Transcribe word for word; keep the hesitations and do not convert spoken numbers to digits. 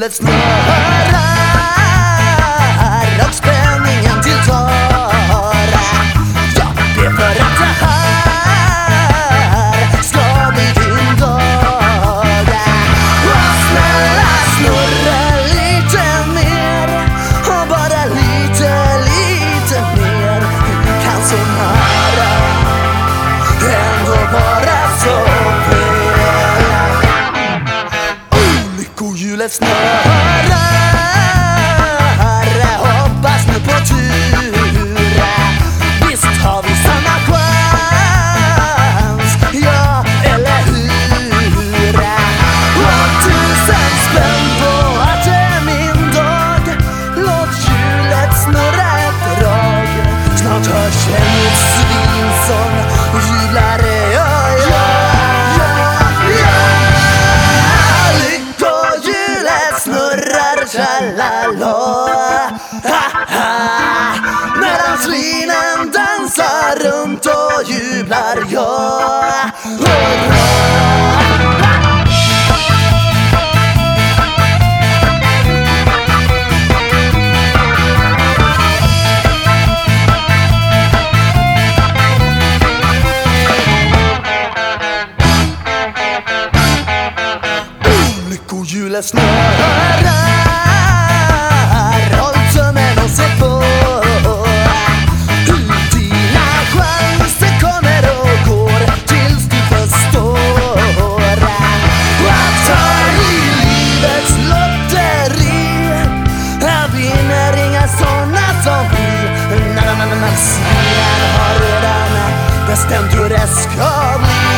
hjulet snurrar och spänningen tilltar. Jag ber för att det här ska bli din dag. Och snälla snurra lite mer, och bara lite, lite mer. Kan så nära ändå vara så fel. Lyckohjulet snurrar, hoppas nu på tur. Visst har vi samma chans, ja eller hur? Och tusen spänn på att det är min dag. Låt hjulet snurra ett drag. Snart hörs ett svin som jublar. Ja, ja, ja, ja. Lyckohjulet snurrar, tralala, ha, ha. Medan svinen dansar runt och jublar, ja, hurra. Lyckohjulet snurrar, håll tummen och se på hur dina chanser kommer och går tills du förstår att ta i livets lotteri. Här vinner inga såna som vi. Na, na, na, na, sidan har redan bestämt hur det ska bli.